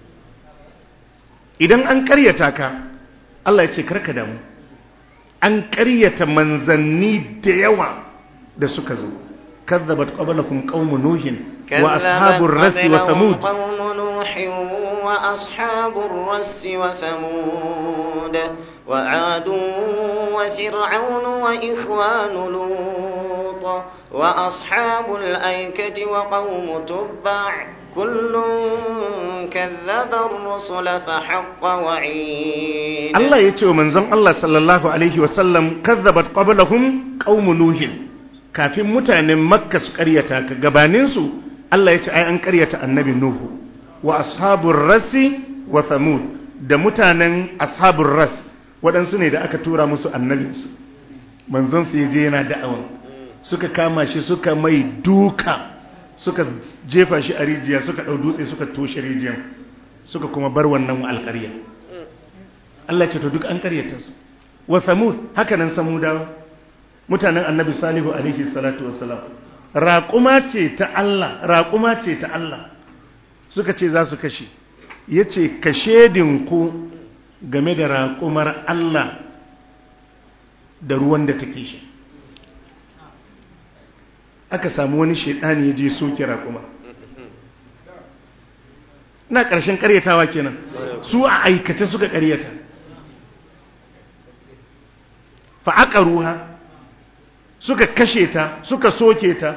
idan an ƙaryata ka Allah ya ce karka damu an ƙaryata manzanni da yawa da suka zo kazzabat qablakum qaumun nuhin wa ashabur rasi wa thamud qaumun nuhin wa ashabur rasi wa thamud wa adun wa fir'aun wa ikhwanu lut wa ashabul aikati wa qaum tubba' كل كذب الرسل فحق وعيد الله يتوى منزل الله صلى الله عليه وسلم كذبت قبلهم قوم نوح كافين متان مكة سكريتا كغبانينسو الله يتوى أي أن كريتا النبي نوح وأصحاب الرس وثمود da mutanen ashabul ras waɗansu ne da aka tura musu annabinsu manzon su yaje yana da'awa suka kama shi suka mai duka suka jefa shi a rijiya suka ɗau dutse suka toshe rijiyan suka kuma bar wannan alƙarya Allah ce to duk an ƙaryata su wa samud haka nan samudawa mutanen annabi salihu alaihi salatu wassalam raƙuma ce ta Allah raƙuma ce ta Allah suka ce za su kashe yace kashedinku game da raƙumar Allah da ruwan da take shi aka samu wani shaidani ya je soke raƙuma na ƙarshen ƙaryatawa kenan su a aikace suka ƙaryata fa aqaruha suka kashe ta suka soke ta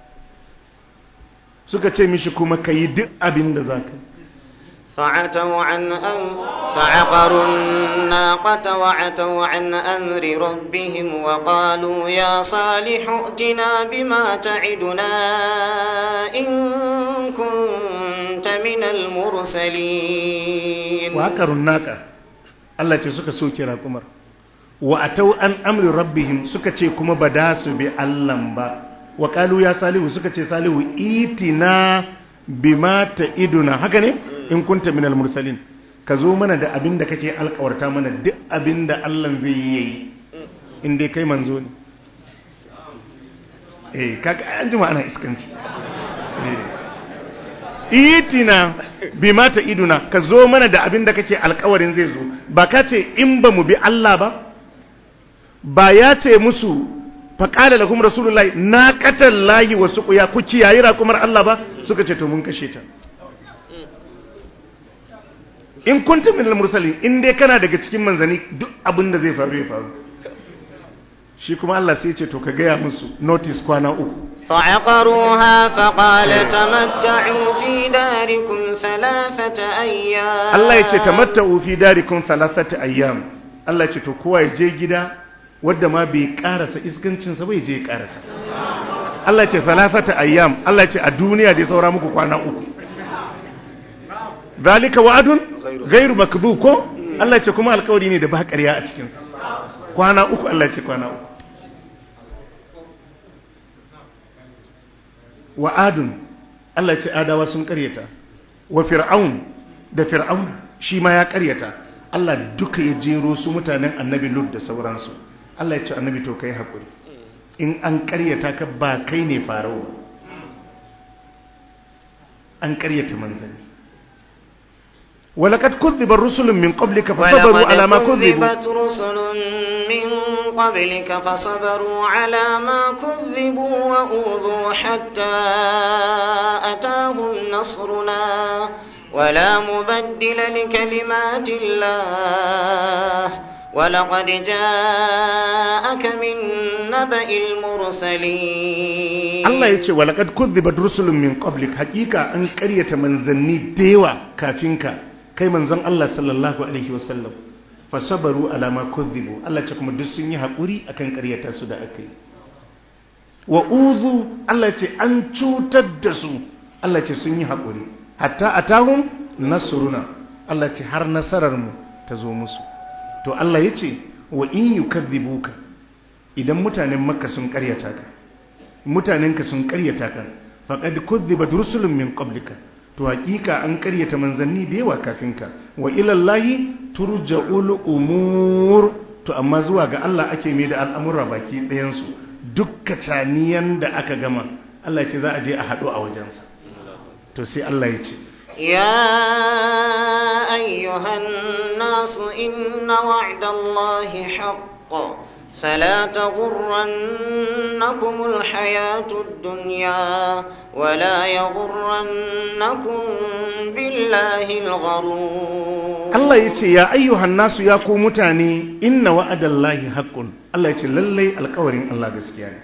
suka ce mishi kuma kayi duk abin da zaka فعتوا عن أم فعقروا الناقة وعتوا عن أمر ربهم وقالوا يا صالح ائتنا بما تعدنا إن كنت من المرسلين وعقروا الناقة الله ce suka soke raƙumar wa atau an amri rabbihim suka ce kuma ba da su bi Allah ba wa qalu ya salihu suka ce salihu itina bima ta'iduna haka ne in kunta minal mursalin ka zo mana da abin da kake alƙawarta mana duk abin da Allah zai yi yayi in dai kai manzo ne eh kaga an jima ana iskanci eh itina bima ta'iduna ka zo mana da abin da kake alƙawarin zai zo ba ka ce in ba mu bi Allah ba ba ya ce musu faƙala lahum rasulullahi na qatallahi wa suqiya ku kiyayi raƙumar Allah ba suka ce to mun kashe ta in kuntum minal mursalin in dai kana daga cikin manzani duk abin da zai faru ya faru shi kuma Allah sai ya ce to ka gaya musu notice kwana uku فعقروها فقال تمتعوا في داركم ثلاثة أيام Allah ya ce tamatta'u fi darikum thalathata ayyam Allah ya ce to kowa ya je gida wadda ma bai karasa iskancinsa bai je karasa Allah ce thalathata ayyam Allah ce a duniya dai saura muku kwana uku zalika wa'adun ghairu makdhub ko Allah ce kuma alƙawari ne da ba ƙarya a cikin sa kwana uku Allah ce kwana uku wa'adun Allah ce adawa sun ƙaryata wa fir'aun da fir'auna shi ma ya ƙaryata Allah duka ya jero su mutanen annabi Lut da sauransu Allah ya ce annabi to kai hakuri in an ƙaryata ka ba kai ne farao an ƙaryata manzanni walaqad kuzziba rusulun min qablika fasabaru ala ma kuzzibu rusulun min qablika fasabaru ala ma kuzzibu wa udhu hatta atahum nasruna wala mubaddila likalimaati llah ولقد جاءك من نبأ المرسلين الله يقول ولقد كذبت رسل من قبلك حقيقة أن قرية منزلني ديوة كافينك كي منزل الله صلى الله عليه وسلم فصبروا على ما كذبوا الله يقول مدسيني حقوري أكن قرية سودا أكي وأوذوا الله يقول أنشو تدسوا الله يقول سيني حقوري حتى أتاهم نصرنا الله يقول هر نصررمو تزومسو to Allah ya ce wa in yukadhibuka idan mutanen makka sun karyata ka mutanenka sun karyata ka faqad kudhibat rusulun min qablika to hakika an karyata manzanni da yawa kafin ka wa ila Allahi turja'ul umur to amma zuwa ga Allah ake mai da al'amura baki ɗayan su dukka taniyan da aka gama Allah ya ce za a je a hado a wajensa to sai Allah ya ce يا أيها الناس إن وعد الله حق فلا تغرنكم الحياة الدنيا ولا يغرنكم بالله الغرور الله يتي يا أيها الناس يا قومتاني إن وعد الله حق الله يتي للي القورين الله بسكياني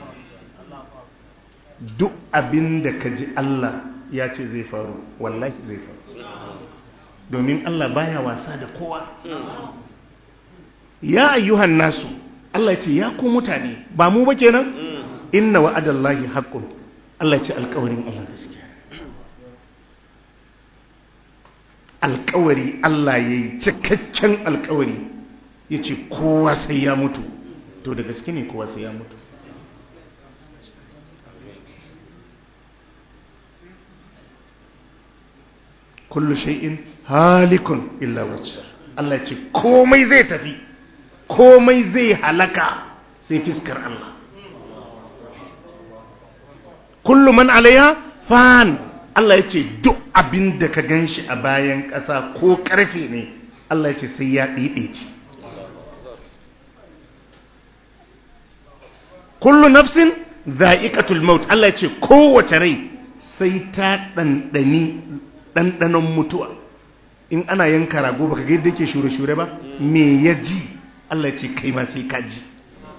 دو أبين دكجي الله ya ce zai faru wallahi zai faru domin Allah baya wasa da kowa ya ayyuhan nasu Allah ya ce ya ku mutane ba mu ba kenan inna wa'adallahi haqqun Allah ya ce alƙawarin Allah gaskiya alƙawari Allah yayi cikakken alƙawari yace kowa sai ya mutu to da gaske ne kowa sai ya mutu kullu shay'in halikun illa wajha Allah ce komai zai tafi komai zai halaka sai fiskar Allah kullu man alaiha fan Allah yace duk abin da ka ganshi a bayan ƙasa ko ƙarfe ne Allah yace sai ya ɗiɗici kullu nafsin dha'iqatul maut Allah yace kowace rai sai ta dandani ɗanɗanon mutuwa. In ana yanka rago baka ga yadda yake shure-shure ba, me ya ji? Allah ya ce kai ma sai ka ji.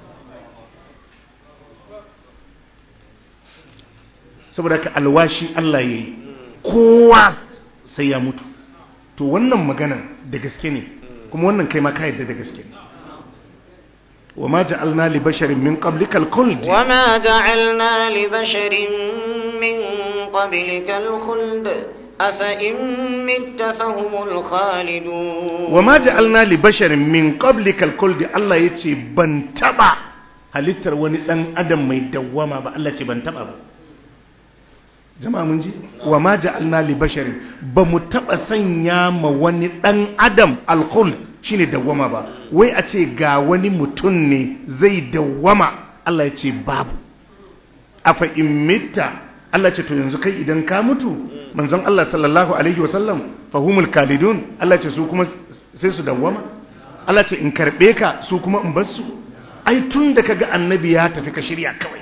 Saboda ka alwashi Allah ya yi, kowa sai ya mutu. To wannan maganan da gaske ne, kuma wannan kai ma ka yadda da gaske ne. wa ma ja'alna li basharin min qablikal khuld wa ma ja'alna li basharin min qablikal khuld afa in mitta fahumul khalidun. wa ma ja'alna li basharin min qablikal khuld Allah yace ban taba halittar wani dan adam mai dawwama ba. Allah ce ban taba ba. Jama'a mun ji? wa ma ja'alna li basharin ba mu taba sanya ma wani dan adam al-khuld shine dawwama ba. Wai a ce ga wani mutum ne zai dawwama, Allah ya ce babu. Afa in mitta, Allah ce to yanzu kai idan ka mutu, manzon Allah sallallahu alaihi wasallam fahumul khalidun, Allah ce su kuma sai su dawwama. Allah ce in karbe ka su kuma in bar su. Ai tun da kaga annabi ya tafi ka shirya kawai.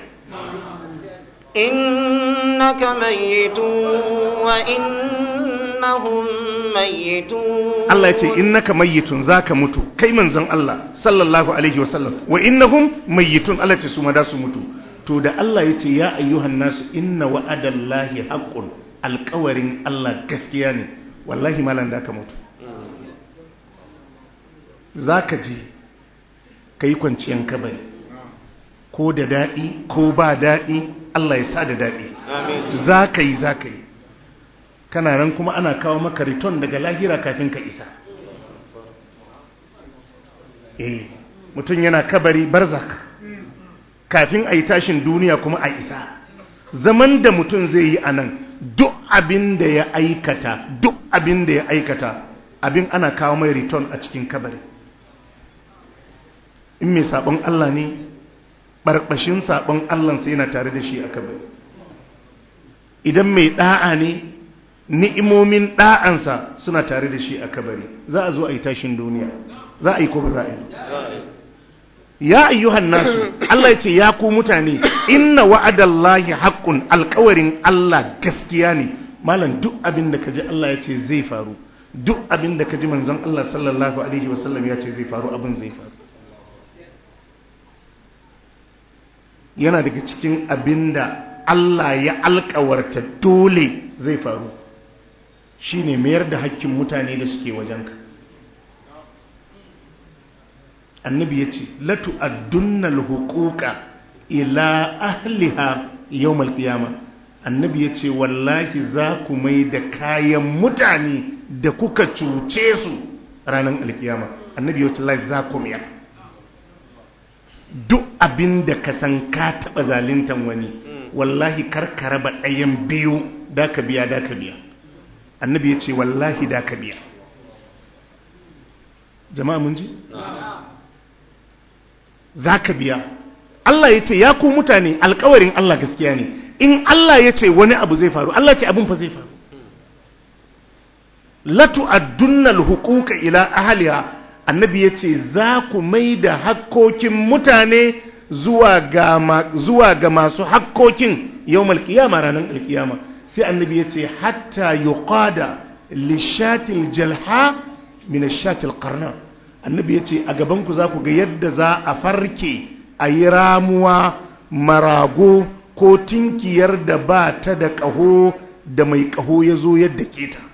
innaka mayyitun wa innahum mayyitun. Allah ya ce innaka mayyitun, zaka mutu kai manzon Allah sallallahu alaihi wasallam, wa innahum mayyitun, Allah ce su ma da su mutu. To da Allah ya ce ya ayyuhan nasu inna wa'adallahi haqqun, alƙawarin Allah gaskiya ne, wallahi malan da ka mutu. Zaka ji kai kwanciyan kabari, ko da daɗi ko ba daɗi, Allah ya sa da daɗi. Za ka yi za ka yi kana nan kuma ana kawo maka return daga lahira kafin ka isa. Eh, mutum yana kabari barzak kafin a yi tashin duniya kuma a isa. Zaman da mutum zai yi a nan, duk abin da ya aikata duk abin da ya aikata abin ana kawo mai return a cikin kabari. In mai sabon Allah ne, barbashin sabon Allah sai yana tare da shi a kabari. Idan mai da'a ne, ni'imomin da'ansa suna tare da shi a kabari. Za a zo a yi tashin duniya, za a yi ko ba za a yi? Ya ayyuhan nasu, Allah ya ce ya ku mutane, inna wa'adallahi haqqun, alƙawarin Allah gaskiya ne. Malam duk abin da kaji Allah ya ce zai faru, duk abin da kaji manzon Allah sallallahu alaihi wasallam ya ce zai faru, abin zai faru. Yana daga cikin abin da Allah ya alkawarta dole zai faru, shi ne mayar da hakkin mutane da suke wajenka. Annabi ya ce latu addunnal huquqa ila ahliha yawmal qiyama. Annabi ya ce wallahi za ku mai da kayan mutane da kuka cuce su ranar alkiyama. Annabi ya ce wallahi za ku mayar. Duk abin da ka san ka taɓa zalintan wani, wallahi karka raba ɗayan biyu, da ka biya da ka biya. Annabi ya ce wallahi da ka biya. Jama'a mun ji? Za ka biya. Allah ya ce ya ku mutane, alkawarin Allah gaskiya ne. In Allah ya ce wani abu zai faru, Allah ce abin fa zai faru. Latu addunnal huquqa ila ahliha. Annabi ya ce za ku mai da hakkokin mutane zuwa ga, ma, zuwa ga masu hakkokin yau malkiyama ranar alkiyama. Sai annabi ya ce hatta yuqada lishatil jalha min shatil qarna. Annabi ya ce a gabanku za ku ga yadda za a farke a yi ramuwa marago ko tinkiyar da ba ta da ƙaho da mai ƙaho ya zo yadda ke ta.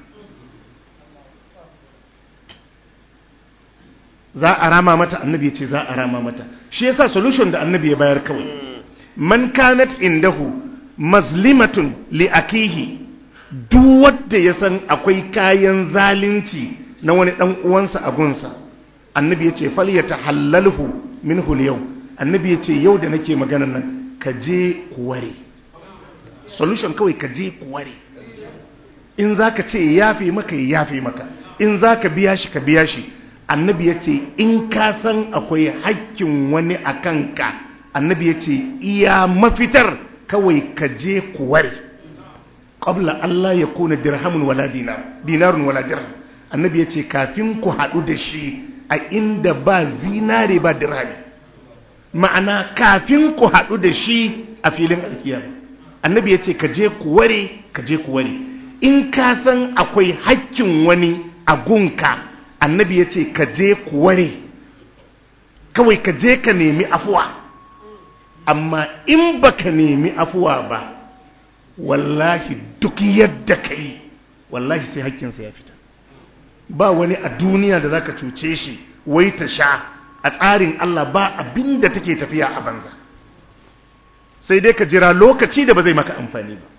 Za a rama mata, annabi ya ce za a rama mata. Shi yasa solution da annabi ya bayar kawai, man kanat indahu mazlimatun li akihi, duk wanda ya san akwai kayan zalunci na wani dan uwansa a gunsa, annabi ya ce falyatahallalhu minhu al-yawm. Annabi ya ce yau da nake magana nan ka je ku ware. Solution kawai ka je ku ware. In zaka ce yafe maka yafe maka, in zaka biya shi ka biya shi. Annabi ya ce in ka san akwai hakkin wani a kanka, annabi ya ce iya mafitar kawai ka je ku ware. Qabla Allah ya kuna dirhamun wala dinar, dinarun wala dirham. Annabi ya ce kafin ku haɗu da shi a inda ba zinare ba dirhami. Ma'ana kafin ku haɗu da shi a filin alkiyama. Annabi ya ce ka je ku ware, ka je ku ware. in ka san akwai hakkin wani a gunka annabi ya ce ka je ku ware kawai ka je ka nemi afuwa amma in baka nemi afuwa ba wallahi duk yadda ka yi wallahi sai hakkinsa ya fita ba wani a duniya da zaka cuce shi wai ta sha a tsarin Allah ba abinda take tafiya a banza sai dai ka jira lokaci da ba zai maka amfani ba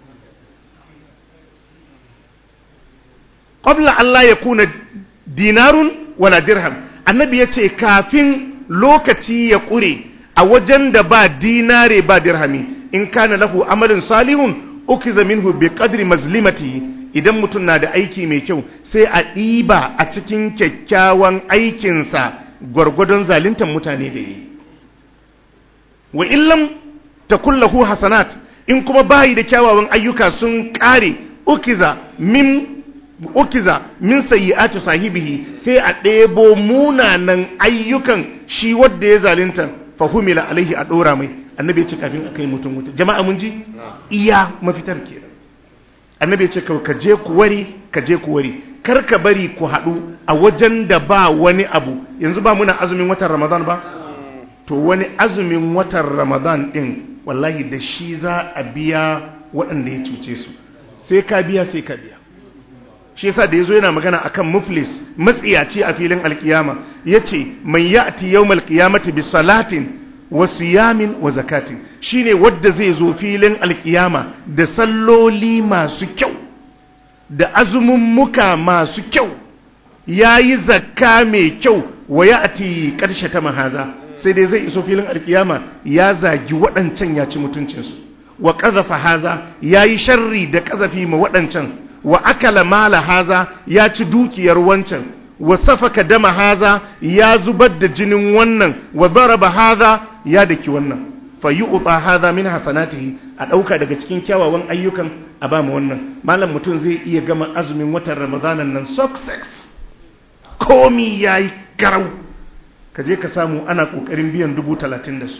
qabla Allah ya kuna dinarun wala dirham annabi ya ce kafin lokaci ya ƙure a wajen da ba dinare ba dirhami in kana lahu amalin salihun ukiza minhu bi qadri mazlimati idan mutum na da aiki mai kyau sai a ɗiba a cikin kyakkyawan aikinsa gwargwadon zaluntar mutane da yi wa illam takul lahu hasanat in kuma bayi da kyawawan ayyuka sun ƙare ukiza min ukiza min sayyi'ati sahibihi sai a ɗebo munanan ayyukan shi wanda ya zalunta fa humila alaihi a ɗora mai annabi ya ce kafin akai mutum wuta jama'a mun ji iya mafitar kenan annabi ya ce ka je ku wari ka je ku wari kar ka bari ku haɗu a wajen da ba wani abu yanzu ba muna azumin watan ramadan ba to wani azumin watan ramadan din wallahi da shi za a biya waɗanda ya cuce su sai ka biya sai ka biya shi yasa da yazo yana magana akan muflis matsiyaci a filin alkiyama yace man ya'ti yawmal qiyamati bi salatin wa siyamin wa zakatin shine wanda zai zo filin alkiyama da salloli masu kyau da azumin muka masu kyau yayi zakka mai kyau wa ya'ti karshe ta mahaza sai dai zai iso filin alkiyama ya zagi waɗancan ya ci mutuncinsu wa qazafa haza yayi sharri da qazafi ma waɗancan wa akala mala haza ya ci dukiyar wancan wa safaka dama haza ya zubar da jinin wannan wa daraba haza ya daki wannan fa yu'ta haza min hasanatihi a dauka daga cikin kyawawan ayyukan a ba mu wannan malam mutum zai iya gama azumin watan ramadanan nan success komi yayi garau ka je ka samu ana kokarin biyan dubu talatin da su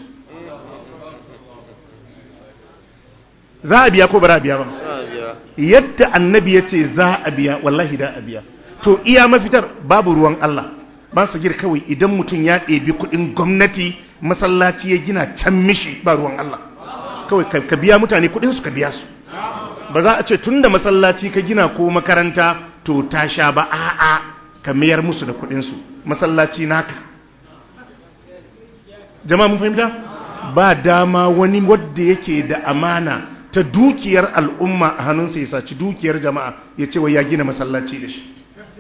za a biya ko ba a biya ba yadda annabi ya ce za a biya wallahi da a biya to iya mafitar babu ruwan Allah ba su gir kawai idan mutum ya ɗebi kuɗin gwamnati masallaci ya gina can mishi ba ruwan Allah kawai ka biya mutane kuɗinsu ka biya su ba za a ce tun da masallaci ka gina ko makaranta to ta sha ba a'a ka mayar musu da kuɗinsu masallaci naka jama'a mun fahimta ba dama wani wadda yake da amana ta dukiyar al'umma a hannunsa ya saci dukiyar jama'a ya ce wai ya gina masallaci da shi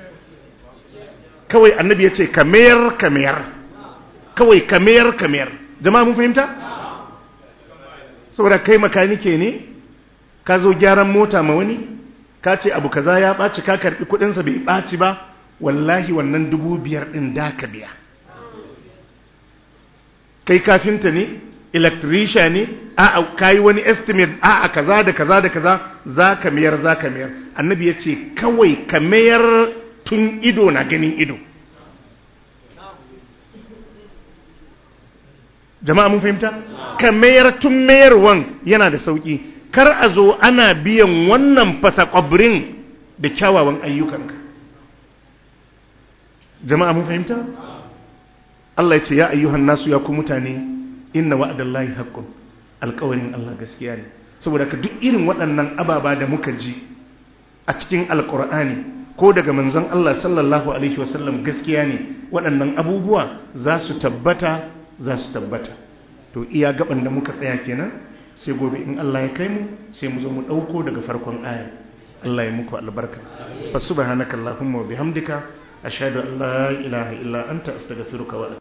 kawai annabi ya ce ka mayar ka mayar kawai ka mayar ka mayar jama'a mun fahimta saboda kai makanike ne ka zo gyaran mota ma wani ka ce abu kaza ya ɓaci ka karɓi kuɗinsa bai ɓaci ba wallahi wannan dubu biyar ɗin da ka biya kai kafinta ne electrician ne a kai wani estimate a kaza da kaza da kaza za ka mayar za ka mayar annabi ya ce kawai ka mayar tun ido na ganin ido jama'a mun fahimta ka mayar tun mayarwan yana da sauki kar a zo ana biyan wannan fasa kwabrin da kyawawan ayyukanka jama'a mun fahimta Allah ya ce ya ayyuhan nasu ya ku mutane inna wa'adallahi haqqun alƙawarin Allah gaskiya ne saboda ka duk irin waɗannan ababa da muka ji a cikin alƙur'ani ko daga manzon Allah sallallahu alaihi wasallam gaskiya ne waɗannan abubuwa za su tabbata za su tabbata to iya gaban da muka tsaya kenan sai gobe in Allah ya kai mu sai mu zo mu ɗauko daga farkon aya Allah ya muku albarka fa subhanakallahumma wa bihamdika ashhadu an la ilaha illa anta astaghfiruka wa